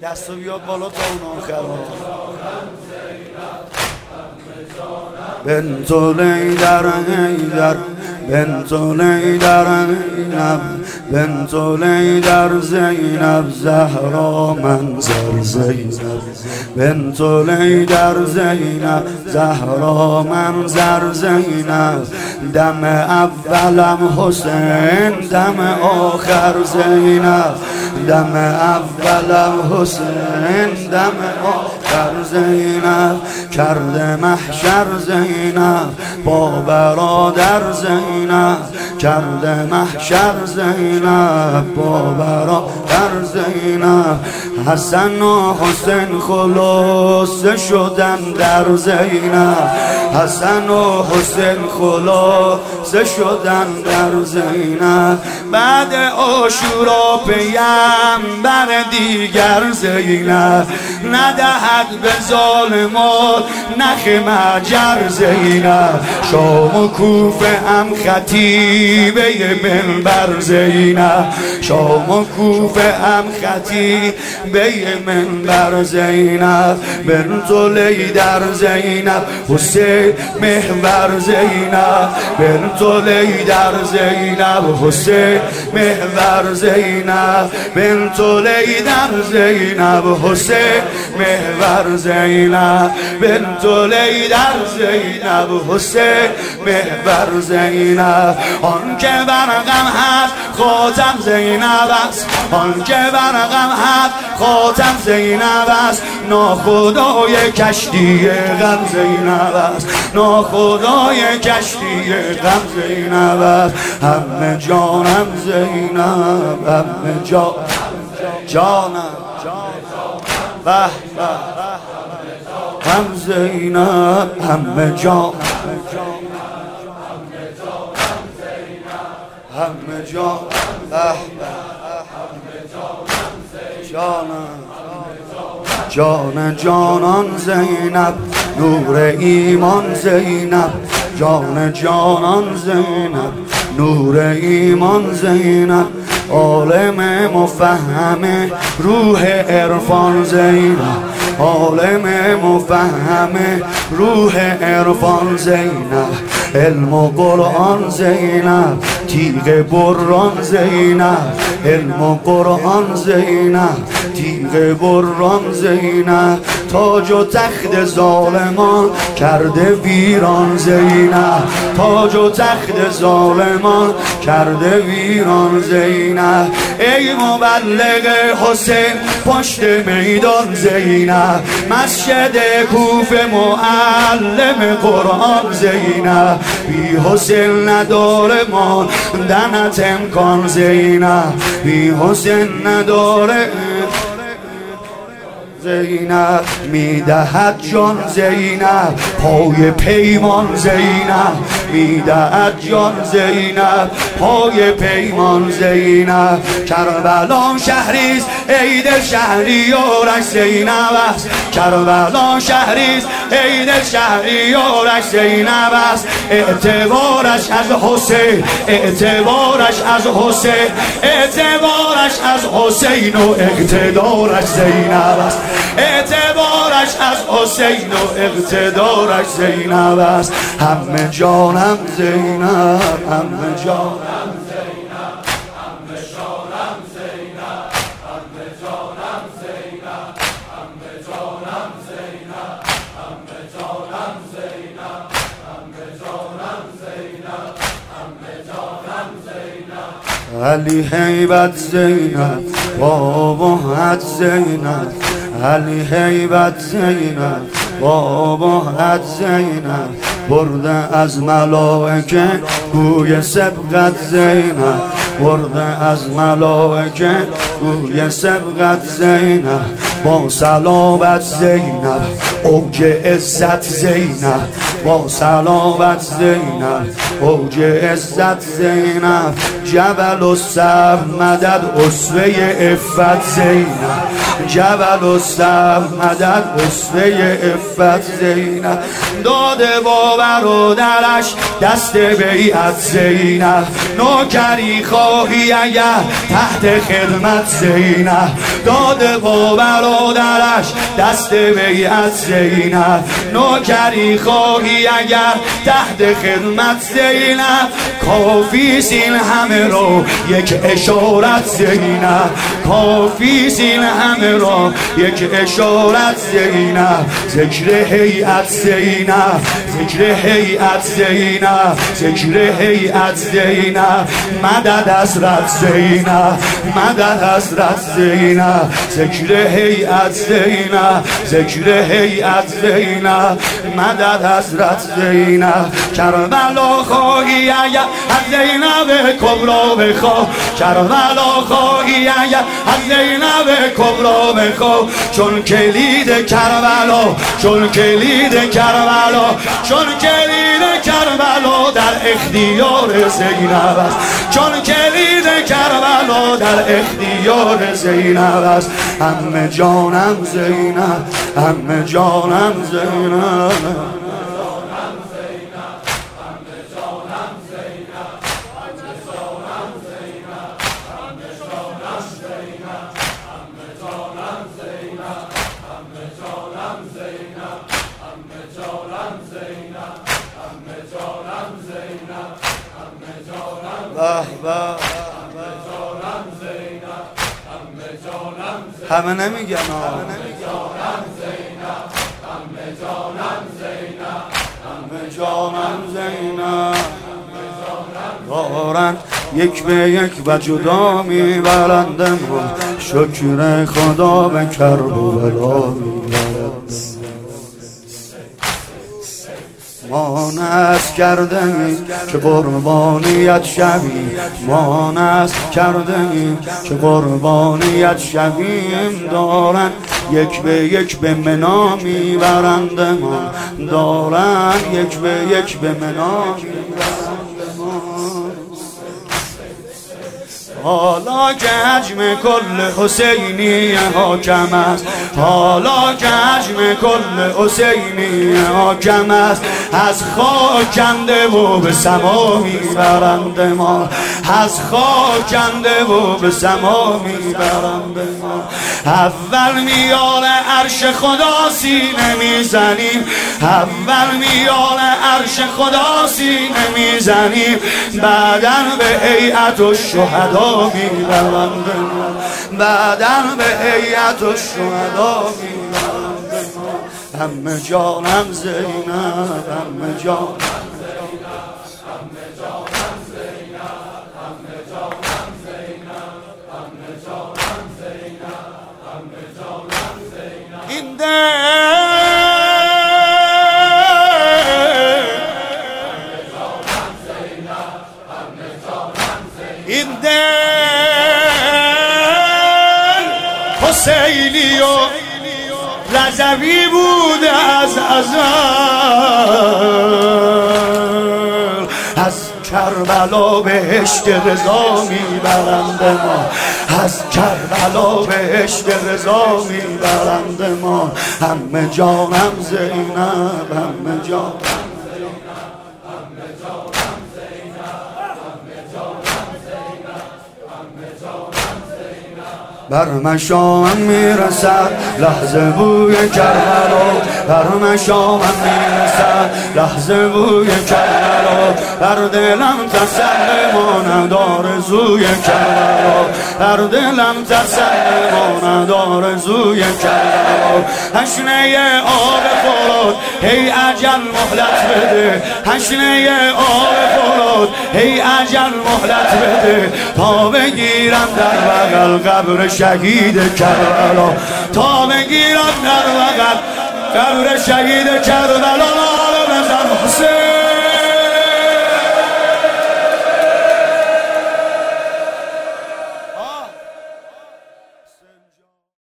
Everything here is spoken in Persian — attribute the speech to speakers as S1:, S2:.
S1: دستو بیاد بالا تا اون آخر بنت لیدر حیدر بنت لیدر زینب بنت لیدر زینب زهرا منظر زینب بنت لیدر زینب زهرا منظر زینب دم اولم حسین دم آخر زینب دم اولم حسین دم آخر زینب کرده محشر زینب با برادر زینب کرده محشر زینب با برادر زینب حسن و حسین خلاصه شدن در زینب حسن و حسین خلاصه شدن در زینب بعد عاشورا پیامبر دیگر زینب ندهد به ظالمان نخ مجر زینب شام و کوفه هم خطیبه منبر زینب شام و کوفه هم خطیبه منبر زینب بنت لیدر زینب حسین محور زینب بنت لیدر زینب حسین محور زینب بنت لیدر زینب حسین محور زینب بنت لیدر زینب حسین محور زینب آن که برقم هست خاتم زینب است آن که برقم هست خاتم زینب است ناخدای کشتی غم زینب است ناخدای کشتی غم زینب است همه جانم زینب همه جانم به هم زینب همه جان همه جان جان جانان زینب نور ایمان زینب جان جانان زینب نور ایمان زینب عالم مفهم روح عرفان زینب عالم مفهم روح عرفان زینب علم و قرآن زینب تیغ بران زینب علم و قرآن زینب تیغ بران زینب تاج و تخت ظالمان کرده ویران زینب تاج و تخت ظالمان کرده ویران زینب ای مبلغ حسین پشت میدان زینب مسجد کوفه معلم قرآن زینب بی حسین نداره ماندنت امکان زینب بی حسین نداره زینب میدهد جان زینب پای پیمان زینب میدهد جان زینب پای پیمان زینب کربلا شهریست عید شهریارش زینب است کربلا شهریست عید شهریارش زینب است اعتبارش از حسین اعتبارش از حسین اعتبارش از حسین و اقتدارش زینب است اعتبارش از حسین و اقتدارش زینب است همه جانم زینب همه جانم زینب همه جانم زینب همه جانم زینب همه جانم زینب همه جانم زینب همه جانم زینب همه جانم زینب علی هیبت زینب بابا زینب علی هیبت زینب بابا زینب برده از ملائکه گوی سبقت زینب برده از ملائکه گوی سبقت زینب با صلابت زینب اوج عزت زینب با صلابت زینب اوج عزت زینب جبل الصبر مدد اسوه عفت زینب جبل الصبر مدد اسوه افت زینب داده با برادرش دست بیعت زینب نوکری خواهی اگر تحت خدمت زینب داده با برادرش دست بیعت زینب نوکری خواهی اگر تحت خدمت زینب کافی سین همه رو یک اشارت زینب کافی سین همه رو یک اشارت زینب ذکر هیئت زینب ذکر هیئت زینب ذکر هیئت زینب مدد حضرت زینب مدد حضرت زینب ذکر هیئت زینب ذکر هیئت زینب مدد حضرت زینب کربلا خواهی اگر از زینب کبرا بخواه کربلا خواهی اگر از زینب کبرا بخواه چون کلید کربلا چون کلید کربلا چون کلید کربلا در اختیار زینب است چون کلید کربلا در اختیار زینب است عمه جانم زینب عمه جانم زینب همه نمیگن همه جانم زینب دارن یک به یک و جدا میبرند ما شکر خدا به کرب و بلا میبرند ما نصب کردیم که قربانیت شویم ما نصب کردیم که قربانیت شویم دارن یک به یک به منا میبرند ما دارن یک به یک به منا میبرند ما حالا که حجم کل حسینی حاکم است حالا که حجم کل حسینی حاکم است از خاک کنده و به سما میبرند ما از خاک کنده و به سما میبرند ما اول میان عرش خدا سینه میزنیم اول میان عرش خدا سینه میزنیم بعداً به هیئت الشهدا میبرند ما بعداً به هیئت الشهدا میبرند ما عمه جانم زینب عمه جانم این این حسینی و رضوی بوده از ازل از کربلا بهشت رضا میبرند ما از کربلا بهشت رضا میبرند ما عمه جانم زینب عمه جانم بر مشامم میرسد لحظه بوی کربلا بر مشامم میرسد لحظه بوی کربلا بر دلم تسلی ماند آرزوی کربلا بر دلم تسلی ماند آرزوی کربلا تشنه آب فرات هی اجل مهلت بده تشنه آب فرات هی اجل مهلت بده تا بگیرم در بغل قبر شهید کربلا تا بگیرم در بغل قبر شهید کربلا ناله بزن حسین